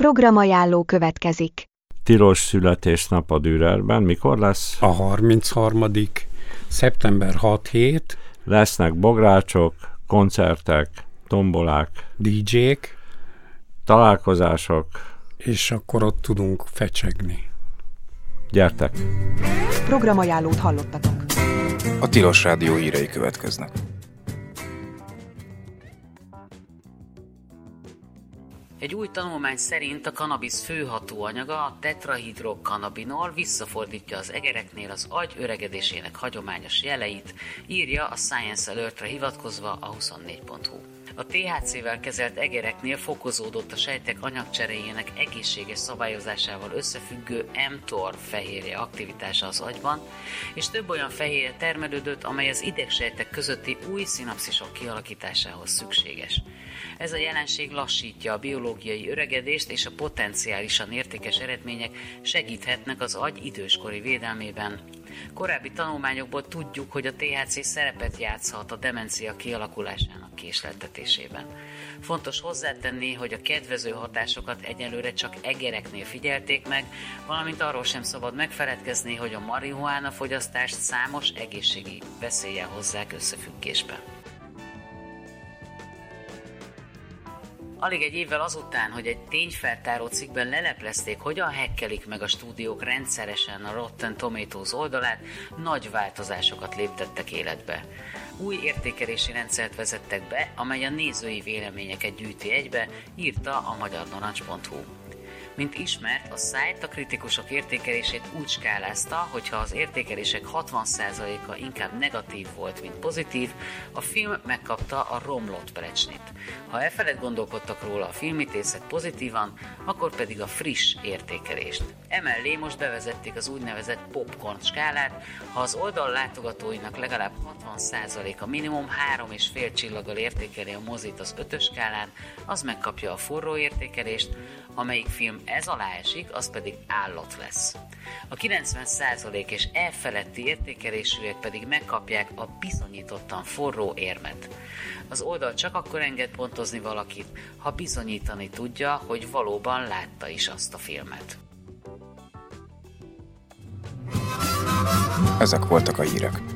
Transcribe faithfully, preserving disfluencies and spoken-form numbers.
Programajánló következik. Tilos születésnap a Dürerben. Mikor lesz? A harmincharmadik szeptember hat-hét. Lesznek bográcsok, koncertek, tombolák, dé dzsék, találkozások. És akkor ott tudunk fecsegni. Gyertek! Programajánlót hallottatok. A Tilos Rádió hírei következnek. Egy új tanulmány szerint a kannabisz fő hatóanyaga, a tetrahidrokannabinol visszafordítja az egereknél az agy öregedésének hagyományos jeleit, írja a Science Alertre hivatkozva a huszonnégy pont hu. A té há cével kezelt egereknél fokozódott a sejtek anyagcseréjének egészséges szabályozásával összefüggő mTOR fehérje aktivitása az agyban, és több olyan fehérje termelődött, amely az idegsejtek közötti új szinapszisok kialakításához szükséges. Ez a jelenség lassítja a biológiai öregedést, és a potenciálisan értékes eredmények segíthetnek az agy időskori védelmében. Korábbi tanulmányokból tudjuk, hogy a té há cé szerepet játszhat a demencia kialakulásának késleltetésében. Fontos hozzátenni, hogy a kedvező hatásokat egyelőre csak egereknél figyelték meg, valamint arról sem szabad megfeledkezni, hogy a marihuána fogyasztást számos egészségi veszéllyel hozzák összefüggésbe. Alig egy évvel azután, hogy egy tényfeltáró cikkben leleplezték, hogyan hekkelik meg a stúdiók rendszeresen a Rotten Tomatoes oldalát, nagy változásokat léptettek életbe. Új értékelési rendszert vezettek be, amely a nézői véleményeket gyűjti egybe, írta a magyar narancs pont hu. Mint ismert, a szájt a kritikusok értékelését úgy skálázta, hogyha az értékelések hatvan százaléka inkább negatív volt, mint pozitív, a film megkapta a romlott plecsnit. Ha e felett gondolkodtak róla a filmítészek pozitívan, akkor pedig a friss értékelést. Emellé most bevezették az úgynevezett popcorn skálát, ha az oldal látogatóinak legalább hatvan százaléka minimum három és fél csillaggal értékeli a mozit az ötös skálán, az megkapja a forró értékelést, amelyik film ez alá esik, az pedig állat lesz. A kilencven százalék és e feletti értékelésűek pedig megkapják a bizonyítottan forró érmet. Az oldal csak akkor enged pontozni valakit, ha bizonyítani tudja, hogy valóban látta is azt a filmet. Ezek voltak a hírek.